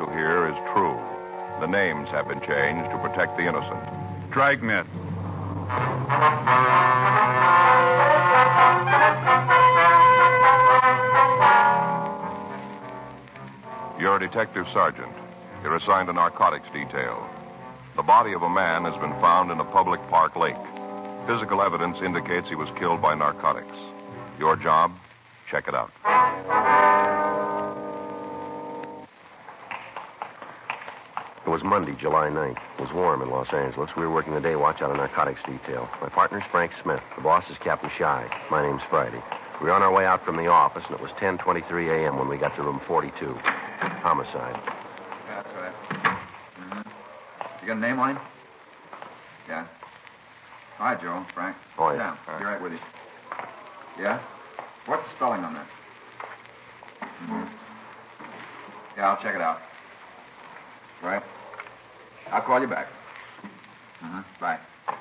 to hear is true. The names have been changed to protect the innocent. Dragnet. You're a detective sergeant. You're assigned a narcotics detail. The body of a man has been found in a public park lake. Physical evidence indicates he was killed by narcotics. Your job? Check it out. It was Monday, July 9th. It was warm in Los Angeles. We were working the day watch on a narcotics detail. My partner's Frank Smith. The boss is Captain Shy. My name's Friday. We were on our way out from the office, and it was 10:23 a.m. when we got to room 42. Homicide. Yeah, that's right. Mm-hmm. You got a name on him? Yeah. Hi, Joe. Frank. Oh, Sit yeah. down. Be right with you. Yeah? What's the spelling on that? Mm-hmm. Yeah, I'll check it out. Right. I'll call you back. Mm-hmm. Bye.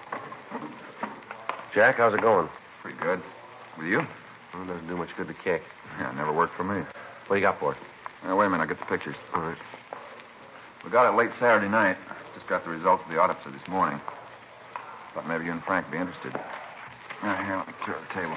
Jack, how's it going? Pretty good. With you? Well, it doesn't do much good to kick. Yeah, it never worked for me. What do you got for it? Wait a minute. I'll get the pictures. All right. We got it late Saturday night. Just got the results of the autopsy this morning. Thought maybe you and Frank would be interested. Here, let me clear the table.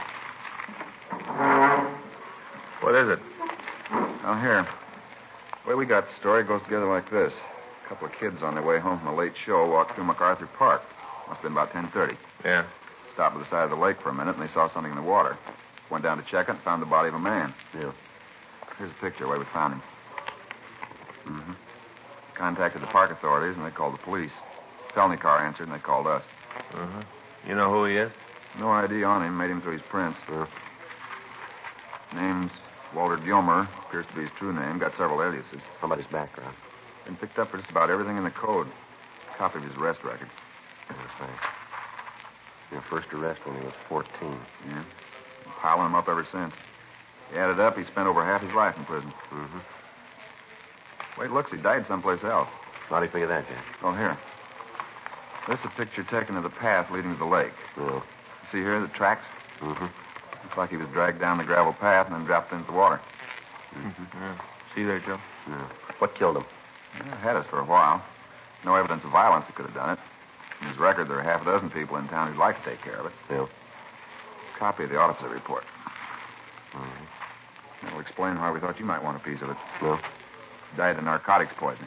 What is it? Oh, here. The way we got the story goes together like this. A couple of kids on their way home from a late show walked through MacArthur Park. Must have been about 10:30. Yeah. Stopped by the side of the lake for a minute, and they saw something in the water. Went down to check it and found the body of a man. Yeah. Here's a picture where we found him. Mm-hmm. Contacted the park authorities, and they called the police. Felony car answered, and they called us. Uh-huh. You know who he is? No ID on him. Made him through his prints. Yeah. Name's Walter Gilmer. Appears to be his true name. Got several aliases. How about his background? Been picked up for just about everything in the code. Copy of his arrest record. Yes, thanks. Your first arrest when he was 14. Yeah. Been piling him up ever since. He added up, he spent over half his life in prison. Mm-hmm. Way it looks, he died someplace else. How do you figure that, Jack? Oh, here. This is a picture taken of the path leading to the lake. Yeah. See here, the tracks? Mm-hmm. Looks like he was dragged down the gravel path and then dropped into the water. Mm-hmm. Yeah. See there, Joe? Yeah. What killed him? Yeah, had us for a while. No evidence of violence that could have done it. In his record, there are half a dozen people in town who'd like to take care of it. Yeah. Copy of the autopsy report. Mm-hmm. That'll explain why we thought you might want a piece of it. Yeah. Died of narcotics poisoning.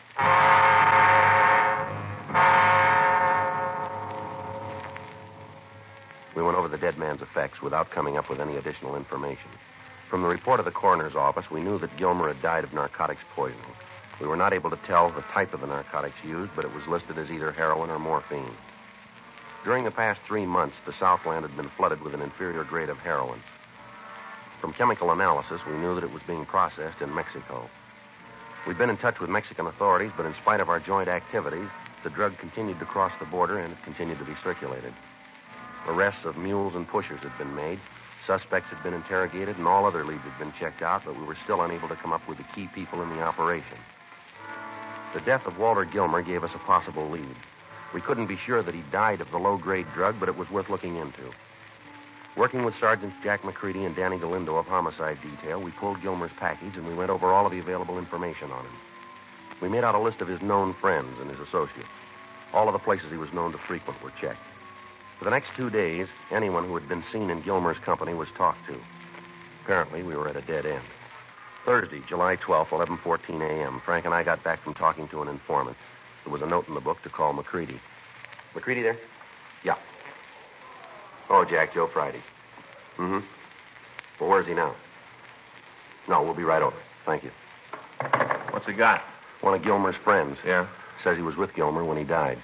We went over the dead man's effects without coming up with any additional information. From the report of the coroner's office, we knew that Gilmer had died of narcotics poisoning. We were not able to tell the type of the narcotics used, but it was listed as either heroin or morphine. During the past 3 months, the Southland had been flooded with an inferior grade of heroin. From chemical analysis, we knew that it was being processed in Mexico. We'd been in touch with Mexican authorities, but in spite of our joint activities, the drug continued to cross the border and it continued to be circulated. Arrests of mules and pushers had been made. Suspects had been interrogated, and all other leads had been checked out, but we were still unable to come up with the key people in the operation. The death of Walter Gilmer gave us a possible lead. We couldn't be sure that he died of the low-grade drug, but it was worth looking into. Working with Sergeants Jack McCready and Danny Galindo of Homicide Detail, we pulled Gilmer's package, and we went over all of the available information on him. We made out a list of his known friends and his associates. All of the places he was known to frequent were checked. For the next 2 days, anyone who had been seen in Gilmer's company was talked to. Apparently, we were at a dead end. Thursday, July 12th, 11:14 a.m., Frank and I got back from talking to an informant. There was a note in the book to call McCready. McCready there? Yeah. Oh, Jack, Joe Friday. Mm-hmm. Well, where's he now? No, we'll be right over. Thank you. What's he got? One of Gilmer's friends. Yeah? Says he was with Gilmer when he died.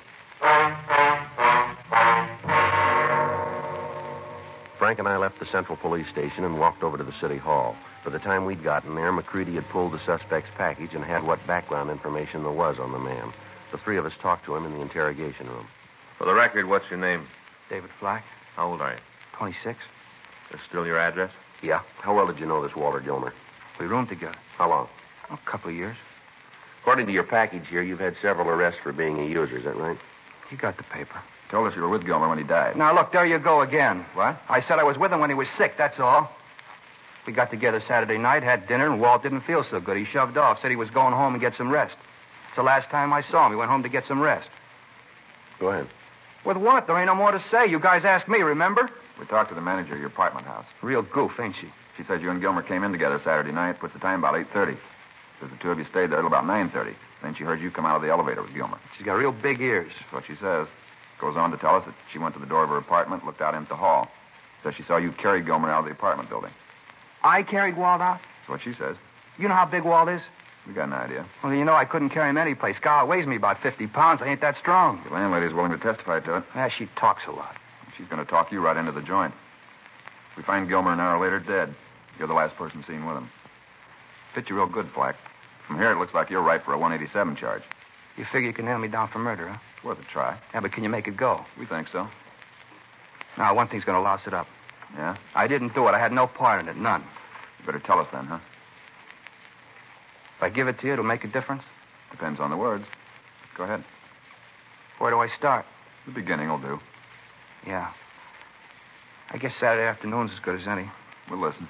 Frank and I left the Central Police Station and walked over to the City Hall. By the time we'd gotten there, McCready had pulled the suspect's package and had what background information there was on the man. The three of us talked to him in the interrogation room. For the record, what's your name? David Flack, How old are you? 26. That's still your address? Yeah. How well did you know this Walter Gilmer? We roomed together. How long? A couple of years. According to your package here, you've had several arrests for being a user. Is that right? You got the paper. Told us you were with Gilmer when he died. Now, look, there you go again. What? I said I was with him when he was sick, that's all. We got together Saturday night, had dinner, and Walt didn't feel so good. He shoved off, said he was going home and get some rest. It's the last time I saw him. He went home to get some rest. Go ahead. With what? There ain't no more to say. You guys asked me, remember? We talked to the manager of your apartment house. Real goof, ain't she? She said you and Gilmer came in together Saturday night, puts the time about 8:30. Says the two of you stayed there till about 9:30. Then she heard you come out of the elevator with Gilmer. She's got real big ears. That's what she says. Goes on to tell us that she went to the door of her apartment, looked out into the hall. Says she saw you carry Gilmer out of the apartment building. I carried Walt out? That's what she says. You know how big Walt is? We got an idea. Well, you know I couldn't carry him any place. God weighs me about 50 pounds. I ain't that strong. The landlady's willing to testify to it. Yeah, she talks a lot. She's going to talk you right into the joint. We find Gilmer an hour later dead. You're the last person seen with him. Fit you real good, Flack. From here, it looks like you're right for a 187 charge. You figure you can nail me down for murder, huh? It's worth a try. Yeah, but can you make it go? We think so. Now, one thing's going to louse it up. Yeah? I didn't do it. I had no part in it. None. You better tell us then, huh? If I give it to you, it'll make a difference? Depends on the words. Go ahead. Where do I start? The beginning will do. Yeah. I guess Saturday afternoon's as good as any. We'll listen.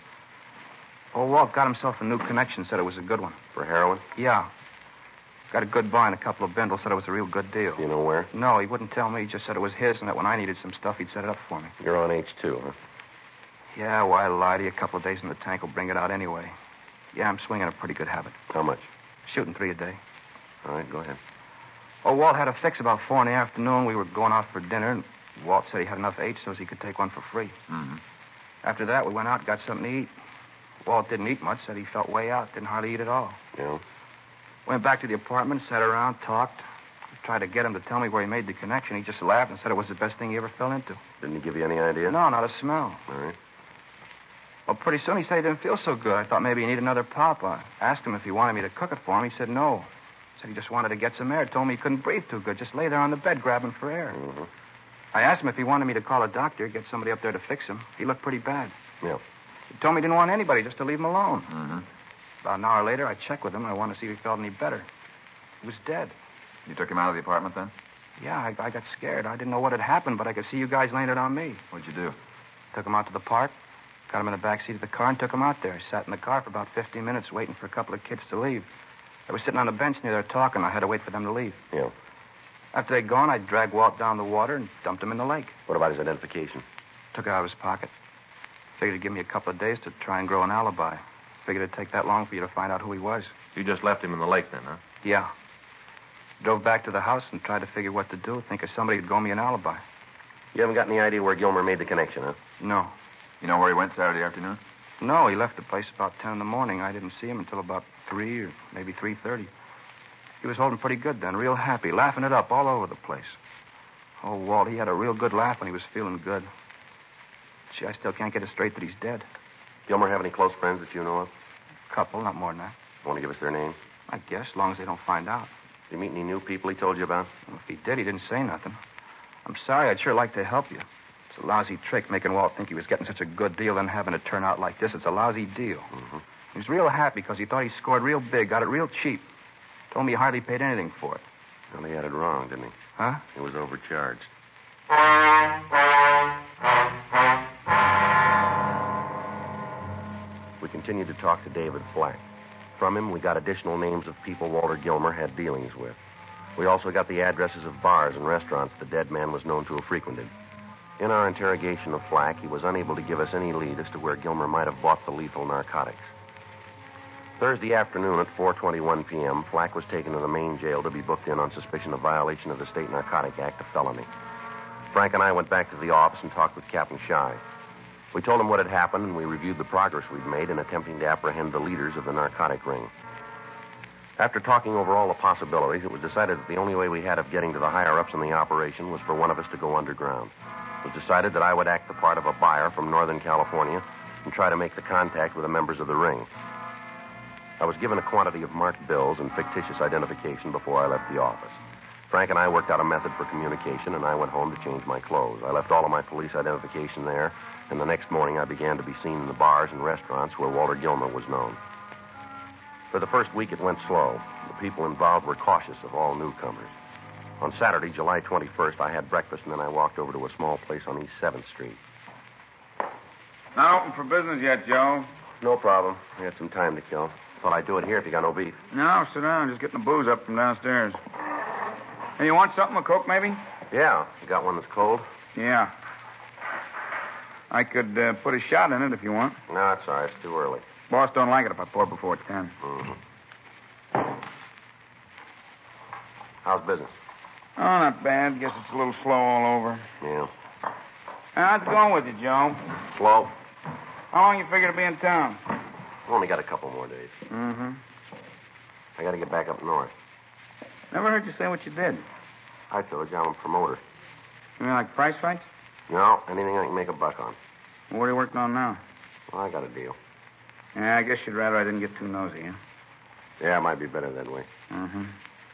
Old Walt got himself a new connection, said it was a good one. For heroin? Yeah. Got a good buy and a couple of bindles, said it was a real good deal. Do you know where? No, he wouldn't tell me. He just said it was his and that when I needed some stuff, he'd set it up for me. You're on H2, huh? Yeah, why lie to you? A couple of days in the tank will bring it out anyway. Yeah, I'm swinging a pretty good habit. How much? Shooting 3 a day. All right, go ahead. Oh, Walt had a fix about 4 in the afternoon. We were going out for dinner, and Walt said he had enough H so he could take one for free. Mm-hmm. After that, we went out and got something to eat. Walt didn't eat much, said he felt way out, didn't hardly eat at all. Yeah? Went back to the apartment, sat around, talked. Tried to get him to tell me where he made the connection. He just laughed and said it was the best thing he ever fell into. Didn't he give you any idea? No, not a smell. All right. Well, pretty soon he said he didn't feel so good. I thought maybe he needed another pop. I asked him if he wanted me to cook it for him. He said no. Said he just wanted to get some air. Told me he couldn't breathe too good. Just lay there on the bed grabbing for air. Mm-hmm. I asked him if he wanted me to call a doctor, get somebody up there to fix him. He looked pretty bad. Yeah. He told me he didn't want anybody, just to leave him alone. Mm-hmm. About an hour later, I checked with him, and I wanted to see if he felt any better. He was dead. You took him out of the apartment then? Yeah, I got scared. I didn't know what had happened, but I could see you guys laying it on me. What'd you do? Took him out to the park, got him in the back seat of the car, and took him out there. Sat in the car for about 15 minutes waiting for a couple of kids to leave. They were sitting on a bench near there talking. I had to wait for them to leave. Yeah. After they'd gone, I dragged Walt down the water and dumped him in the lake. What about his identification? Took it out of his pocket. Figured he'd give me a couple of days to try and grow an alibi. Figured it'd take that long for you to find out who he was. You just left him in the lake then, huh? Yeah. Drove back to the house and tried to figure what to do. Think of somebody who'd go me an alibi. You haven't got any idea where Gilmer made the connection, huh? No. You know where he went Saturday afternoon? No, he left the place about 10 in the morning. I didn't see him until about 3 or maybe 3:30. He was holding pretty good then, real happy, laughing it up all over the place. Oh, Walt, he had a real good laugh when he was feeling good. Gee, I still can't get it straight that he's dead. Gilmer have any close friends that you know of? Couple, not more than that. Want to give us their names? I guess, as long as they don't find out. Did you meet any new people he told you about? Well, if he did, he didn't say nothing. I'm sorry, I'd sure like to help you. It's a lousy trick making Walt think he was getting such a good deal and having it turn out like this. It's a lousy deal. Mm-hmm. He was real happy because he thought he scored real big, got it real cheap. Told me he hardly paid anything for it. Well, he had it wrong, didn't he? Huh? He was overcharged. We continued to talk to David Flack. From him, we got additional names of people Walter Gilmer had dealings with. We also got the addresses of bars and restaurants the dead man was known to have frequented. In our interrogation of Flack, he was unable to give us any lead as to where Gilmer might have bought the lethal narcotics. Thursday afternoon at 4:21 p.m., Flack was taken to the main jail to be booked in on suspicion of violation of the State Narcotic Act, a felony. Frank and I went back to the office and talked with Captain Shy. We told him what had happened, and we reviewed the progress we'd made in attempting to apprehend the leaders of the narcotic ring. After talking over all the possibilities, it was decided that the only way we had of getting to the higher-ups in the operation was for one of us to go underground. It was decided that I would act the part of a buyer from Northern California and try to make the contact with the members of the ring. I was given a quantity of marked bills and fictitious identification before I left the office. Frank and I worked out a method for communication, and I went home to change my clothes. I left all of my police identification there, and the next morning I began to be seen in the bars and restaurants where Walter Gilmer was known. For the first week, it went slow. The people involved were cautious of all newcomers. On Saturday, July 21st, I had breakfast, and then I walked over to a small place on East 7th Street. Not open for business yet, Joe. No problem. I got some time to kill. Thought I'd do it here if you got no beef. No, sit down. Just getting the booze up from downstairs. Hey, you want something? A Coke, maybe? Yeah. You got one that's cold? Yeah. I could put a shot in it if you want. No, it's all right. It's too early. Boss don't like it if I pour before 10. Mm-hmm. How's business? Oh, not bad. Guess it's a little slow all over. Yeah. How's it going with you, Joe? Slow. How long you figure to be in town? Only got a couple more days. Mm-hmm. I got to get back up north. Never heard you say what you did. I told you I'm a promoter. You mean like prize fights? No, anything I can make a buck on. What are you working on now? Well, I got a deal. Yeah, I guess you'd rather I didn't get too nosy, huh? Yeah, it might be better that way. Mm-hmm.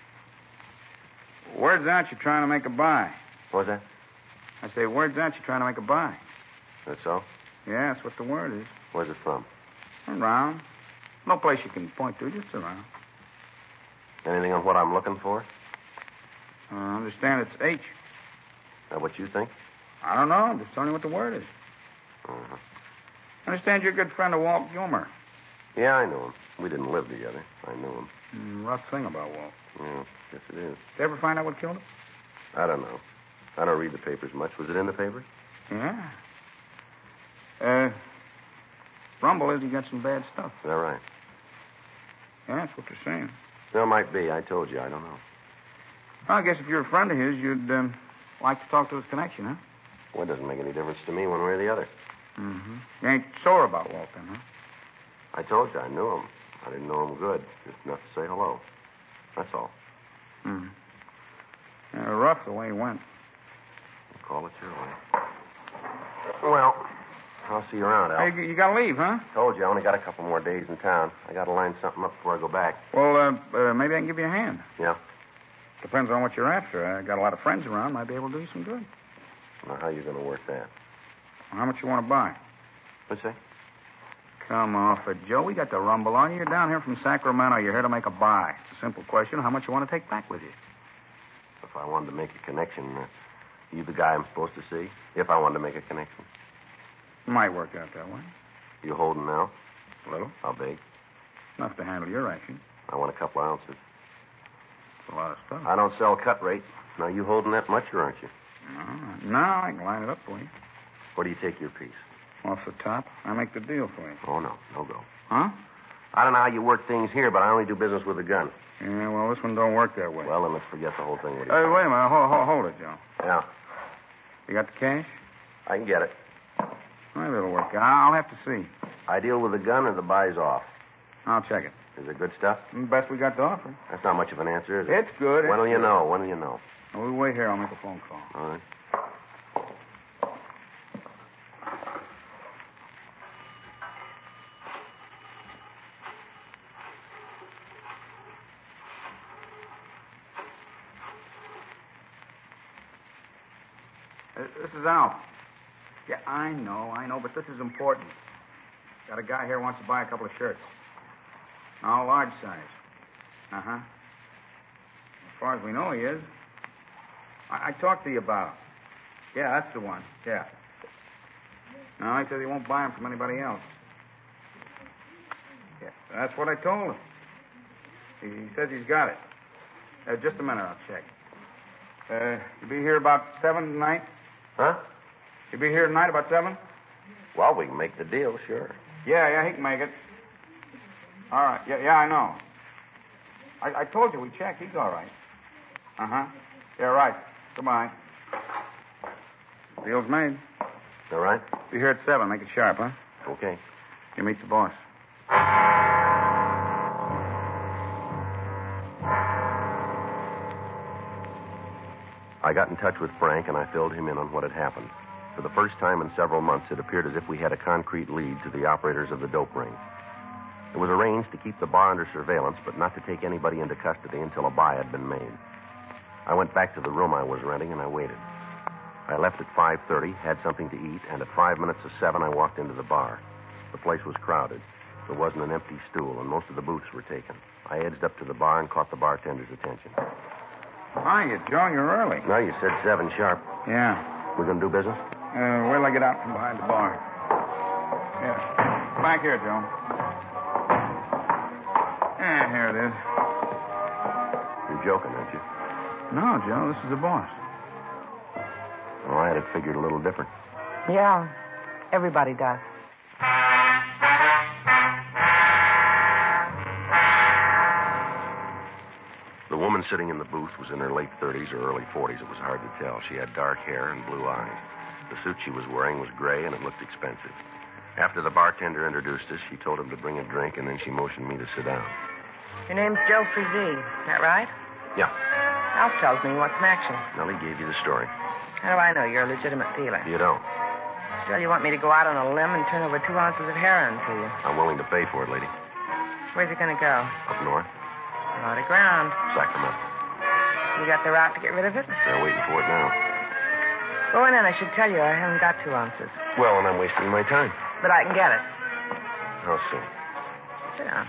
Word's out you're trying to make a buy. What's that? I say, word's out you're trying to make a buy. That's so? Yeah, that's what the word is. Where's it from? Around. No place you can point to, just around. Anything on what I'm looking for? I understand it's H. Is that what you think? I don't know. I'm just telling you what the word is. Uh-huh. I understand you're a good friend of Walt Gilmer. Yeah, I knew him. We didn't live together. I knew him. Rough thing about Walt. Yeah, yes it is. Did you ever find out what killed him? I don't know. I don't read the papers much. Was it in the papers? Yeah. Rumble is he got some bad stuff. Is that right? Yeah, that's what they're saying. There might be. I told you. I don't know. Well, I guess if you're a friend of his, you'd like to talk to his connection, huh? Well, it doesn't make any difference to me one way or the other. Mm-hmm. You ain't sore about Walt, then, huh? I told you I knew him. I didn't know him good. Just enough to say hello. That's all. Hmm. Yeah, rough the way he went. Call it your way. Well, I'll see you around, Al. Hey, you gotta leave, huh? Told you I only got a couple more days in town. I gotta line something up before I go back. Well, maybe I can give you a hand. Yeah? Depends on what you're after. I got a lot of friends around. Might be able to do you some good. Now, how you gonna work that? How much you want to buy? What's that? Come off it, Joe. We got the rumble on you. You're down here from Sacramento. You're here to make a buy. It's a simple question. How much you want to take back with you? If I wanted to make a connection, you the guy I'm supposed to see? If I wanted to make a connection. Might work out that way. You holding now? A little. How big? Enough to handle your action. I want a couple of ounces. It's a lot of stuff. I don't sell cut rate. Now, you holding that much, or aren't you? No, I can line it up for you. Where do you take your piece? Off the top. I make the deal for you. Oh, no. No go. Huh? I don't know how you work things here, but I only do business with a gun. Yeah, well, this one don't work that way. Well, then let's forget the whole thing. Hey, wait a minute. Hold it, Joe. Yeah. You got the cash? I can get it. Maybe it'll work out. I'll have to see. I deal with the gun or the buy's off. I'll check it. Is it good stuff? Best we got to offer. That's not much of an answer, is it? It's good. When will you know? When will you know? We'll wait here. I'll make a phone call. All right. This is Al. Yeah, I know, but this is important. Got a guy here who wants to buy a couple of shirts. All large size. Uh-huh. As far as we know, he is. I talked to you about him. Yeah, that's the one. Yeah. No, he says he won't buy them from anybody else. Yeah, that's what I told him. He says he's got it. Just a minute, I'll check. You be here about 7 tonight? Huh? You be here tonight about 7? Well, we can make the deal, sure. Yeah, he can make it. All right. Yeah, I know. I told you we checked. He's all right. Uh-huh. Yeah, right. Goodbye. Deal's made. All right? Be here at 7. Make it sharp, huh? Okay. You meet the boss. I got in touch with Frank, and I filled him in on what had happened. For the first time in several months, it appeared as if we had a concrete lead to the operators of the dope ring. It was arranged to keep the bar under surveillance, but not to take anybody into custody until a buy had been made. I went back to the room I was renting, and I waited. I left at 5:30, had something to eat, and at 5 minutes of 7, I walked into the bar. The place was crowded. There wasn't an empty stool, and most of the booths were taken. I edged up to the bar and caught the bartender's attention. Hiya, Joe. You're early. No, you said 7 sharp. Yeah. We gonna do business? Wait till I get out from behind the bar. Yeah. Back here, Joe. Yeah, here it is. You're joking, aren't you? No, Joe, this is the boss. Well, I had it figured a little different. Yeah, everybody does. The woman sitting in the booth was in her late 30s or early 40s. It was hard to tell. She had dark hair and blue eyes. The suit she was wearing was gray, and it looked expensive. After the bartender introduced us, she told him to bring a drink, and then she motioned me to sit down. Your name's Joe Frizee, is that right? Yeah. Alf tells me what's in action. Well, he gave you the story. How do I know you're a legitimate dealer? You don't. Still, you want me to go out on a limb and turn over 2 ounces of heroin to you. I'm willing to pay for it, lady. Where's it going to go? Up north, A lot of ground. Sacramento. You got the route to get rid of it? They're waiting for it now. Going in, I should tell you, I haven't got 2 ounces. Well, and I'm wasting my time. But I can get it. How soon? Sit down.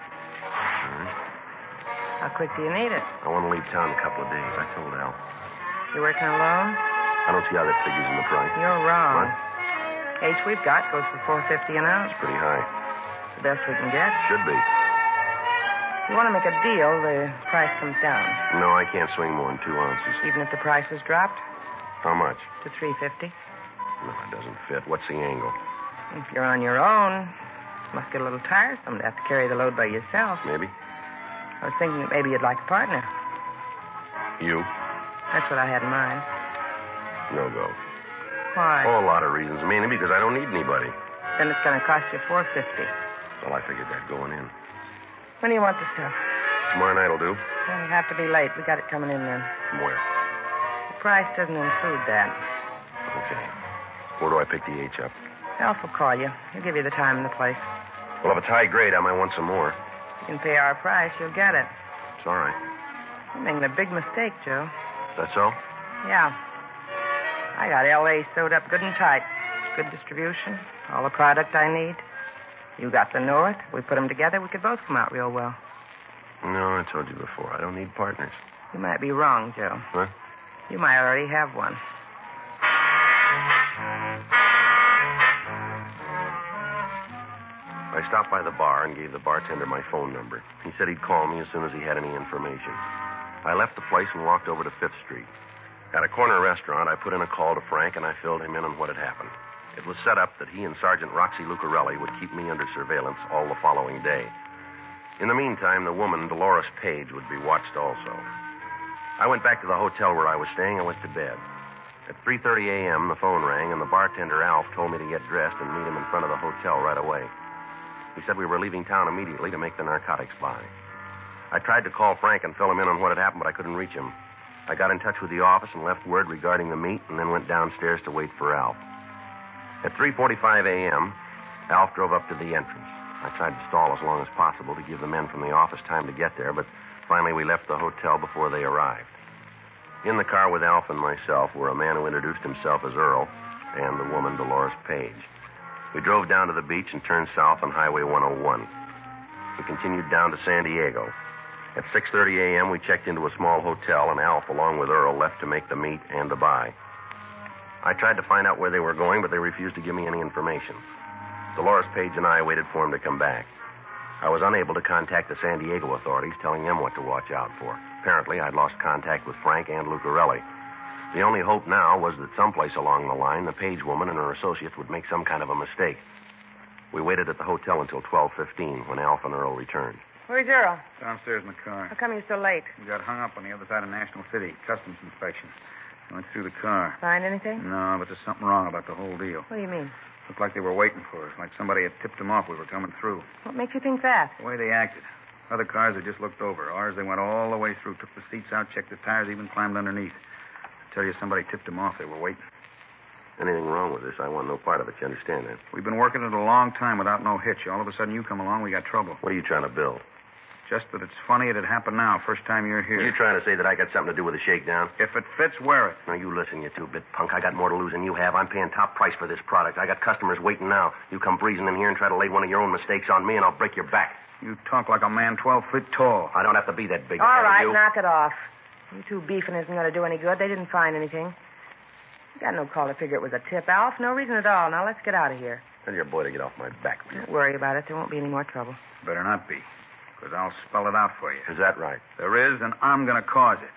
All right. How quick do you need it? I want to leave town in a couple of days. I told Al. You working alone? I don't see how that figures in the price. You're wrong. What? H we've got goes for $4.50 an ounce. Pretty high. The best we can get. Should be. If you want to make a deal, the price comes down. No, I can't swing more than 2 ounces. Even if the price is dropped How much? to $3.50. No, it doesn't fit. What's the angle? If you're on your own, it must get a little tiresome to have to carry the load by yourself. Maybe. I was thinking that maybe you'd like a partner. You? That's what I had in mind. No go. Why? Oh, a lot of reasons. Mainly because I don't need anybody. Then it's going to cost you $4.50. Well, I figured that going in. When do you want the stuff? Tomorrow night will do. It'll have to be late. We got it coming in then. From where? The price doesn't include that. Okay. Where do I pick the H up? Alf will call you. He'll give you the time and the place. Well, if it's high grade, I might want some more. You can pay our price, you'll get it. It's all right. You're making a big mistake, Joe. That's all? Yeah. I got L.A. sewed up good and tight. Good distribution. All the product I need. You got the North. We put them together, we could both come out real well. No, I told you before. I don't need partners. You might be wrong, Joe. What? You might already have one. I stopped by the bar and gave the bartender my phone number. He said he'd call me as soon as he had any information. I left the place and walked over to 5th Street. At a corner restaurant, I put in a call to Frank, and I filled him in on what had happened. It was set up that he and Sergeant Roxy Lucarelli would keep me under surveillance all the following day. In the meantime, the woman, Dolores Page, would be watched also. I went back to the hotel where I was staying and went to bed. At 3:30 a.m., the phone rang, and the bartender, Alf, told me to get dressed and meet him in front of the hotel right away. He said we were leaving town immediately to make the narcotics buy. I tried to call Frank and fill him in on what had happened, but I couldn't reach him. I got in touch with the office and left word regarding the meet, and then went downstairs to wait for Alf. At 3:45 a.m., Alf drove up to the entrance. I tried to stall as long as possible to give the men from the office time to get there, but finally we left the hotel before they arrived. In the car with Alf and myself were a man who introduced himself as Earl and the woman, Dolores Page. We drove down to the beach and turned south on Highway 101. We continued down to San Diego. At 6:30 a.m., we checked into a small hotel, and Alf, along with Earl, left to make the meet and the buy. I tried to find out where they were going, but they refused to give me any information. Dolores Page and I waited for him to come back. I was unable to contact the San Diego authorities, telling them what to watch out for. Apparently, I'd lost contact with Frank and Lucarelli. The only hope now was that someplace along the line, the Page woman and her associates would make some kind of a mistake. We waited at the hotel until 12:15 when Alf and Earl returned. Where's Earl? Downstairs in the car. How come you're so late? We got hung up on the other side of National City. Customs inspection. Went through the car. Find anything? No, but there's something wrong about the whole deal. What do you mean? Looked like they were waiting for us, like somebody had tipped them off we were coming through. What makes you think that? The way they acted. Other cars they just looked over. Ours, they went all the way through, took the seats out, checked the tires, even climbed underneath. I tell you, somebody tipped them off. They were waiting. Anything wrong with this? I want no part of it. You understand that? We've been working it a long time without no hitch. All of a sudden, you come along, we got trouble. What are you trying to build? Just that it's funny it had happened now, first time you're here. Are you trying to say that I got something to do with the shakedown? If it fits, wear it. Now, you listen, you two-bit punk. I got more to lose than you have. I'm paying top price for this product. I got customers waiting now. You come breezing in here and try to lay one of your own mistakes on me, and I'll break your back. You talk like a man 12 feet tall. I don't have to be that big. All right, you. knock it off. You two beefing isn't going to do any good. They didn't find anything. You got no call to figure it was a tip, Alf. No reason at all. Now, let's get out of here. Tell your boy to get off my back, will you? Don't worry about it. There won't be any more trouble. Better not be. Because I'll spell it out for you. Is that right? There is, and I'm going to cause it.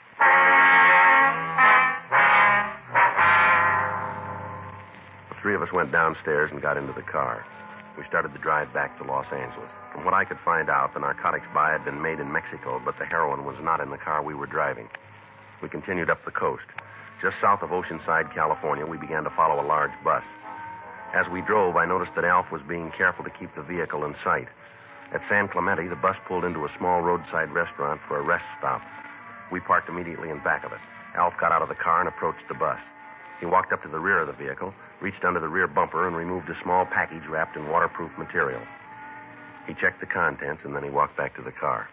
The three of us went downstairs and got into the car. We started the drive back to Los Angeles. From what I could find out, the narcotics buy had been made in Mexico, but the heroin was not in the car we were driving. We continued up the coast. Just south of Oceanside, California, we began to follow a large bus. As we drove, I noticed that Alf was being careful to keep the vehicle in sight. At San Clemente, the bus pulled into a small roadside restaurant for a rest stop. We parked immediately in back of it. Alf got out of the car and approached the bus. He walked up to the rear of the vehicle, reached under the rear bumper, and removed a small package wrapped in waterproof material. He checked the contents, and then he walked back to the car.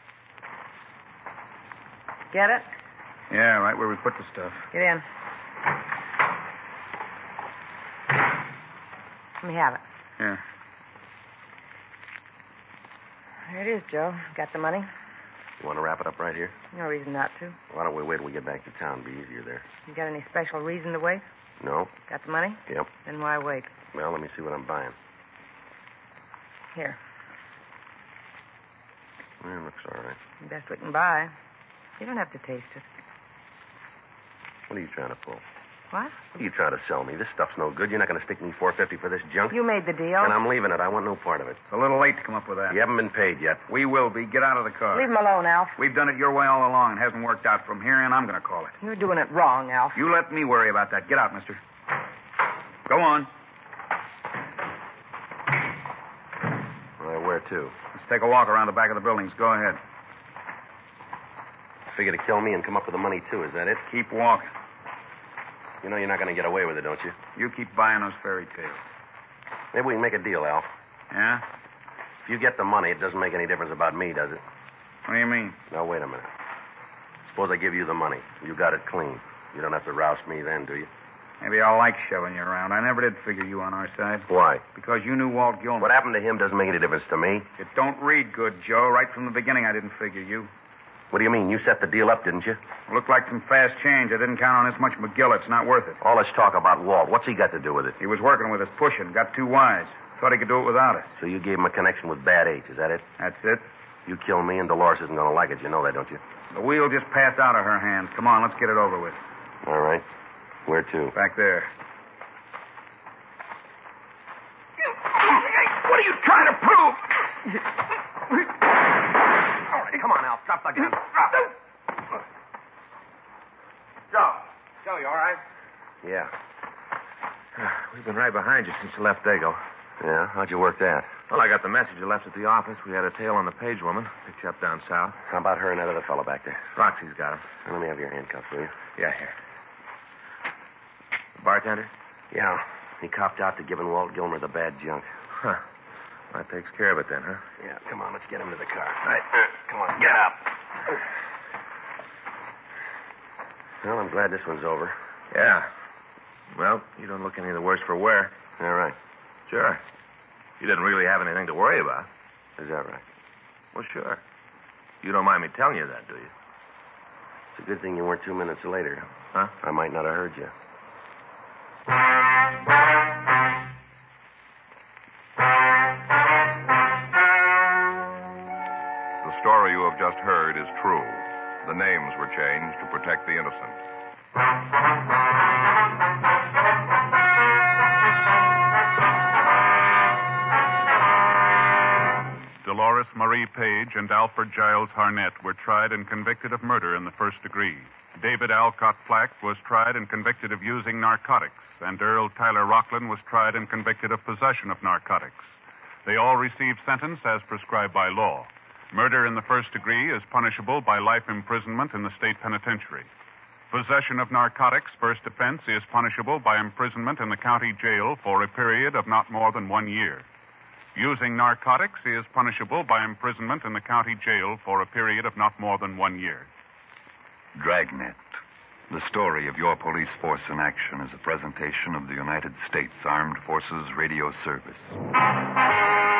Get it? Yeah, right where we put the stuff. Get in. Let me have it. Yeah. There it is, Joe. Got the money? You want to wrap it up right here? No reason not to. Why don't we wait till we get back to town? It'll be easier there. You got any special reason to wait? No? Got the money? Yep. Then why wait? Well, let me see what I'm buying. Here. Well, it looks all right. Best we can buy. You don't have to taste it. What are you trying to pull? What? What are you trying to sell me? This stuff's no good. You're not going to stick me $4.50 for this junk? You made the deal. And I'm leaving it. I want no part of it. It's a little late to come up with that. You haven't been paid yet. We will be. Get out of the car. Leave him alone, Alf. We've done it your way all along. It hasn't worked out. From here in, I'm going to call it. You're doing it wrong, Alf. You let me worry about that. Get out, mister. Go on. Well, where to? Let's take a walk around the back of the buildings. Go ahead. Figure to kill me and come up with the money, too. Is that it? Keep walking. You know you're not going to get away with it, don't you? You keep buying those fairy tales. Maybe we can make a deal, Alf. Yeah? If you get the money, it doesn't make any difference about me, does it? What do you mean? Now, wait a minute. Suppose I give you the money. You got it clean. You don't have to roust me then, do you? Maybe I'll like shoving you around. I never did figure you on our side. Why? Because you knew Walt Gilmer. What happened to him doesn't make any difference to me. It don't read good, Joe. Right from the beginning, I didn't figure you. What do you mean? You set the deal up, didn't you? Looked like some fast change. I didn't count on this much McGill. It's not worth it. All this talk about Walt, what's he got to do with it? He was working with us, pushing. Got too wise. Thought he could do it without us. So you gave him a connection with Bad H, is that it? That's it. You kill me and Dolores isn't going to like it. You know that, don't you? The wheel just passed out of her hands. Come on, let's get it over with. All right. Where to? Back there. What are you trying to prove? All right, come on, Al. Drop the gun. Drop it. Joe, you all right? Yeah. We've been right behind you since you left Dago. Yeah? How'd you work that? Well, I got the message you left at the office. We had a tail on the Page woman. Picked you up down south. How about her and that other fellow back there? Roxy's got him. Let me have your handcuffs, will you? Yeah, here. The bartender? Yeah. He copped out to giving Walt Gilmer the bad junk. Huh. That takes care of it then, huh? Yeah, come on, let's get him to the car. All right. Come on, get up. Well, I'm glad this one's over. Yeah. Well, you don't look any the worse for wear. All right. Sure. You didn't really have anything to worry about. Is that right? Well, sure. You don't mind me telling you that, do you? It's a good thing you weren't 2 minutes later. Huh? I might not have heard you. The story you have just heard is true. The names were changed to protect the innocent. Dolores Marie Page and Alfred Giles Harnett were tried and convicted of murder in the first degree. David Alcott Flack was tried and convicted of using narcotics, and Earl Tyler Rockland was tried and convicted of possession of narcotics. They all received sentence as prescribed by law. Murder in the first degree is punishable by life imprisonment in the state penitentiary. Possession of narcotics, first offense, is punishable by imprisonment in the county jail for a period of not more than 1 year. Using narcotics is punishable by imprisonment in the county jail for a period of not more than 1 year. Dragnet. The story of your police force in action is a presentation of the United States Armed Forces Radio Service.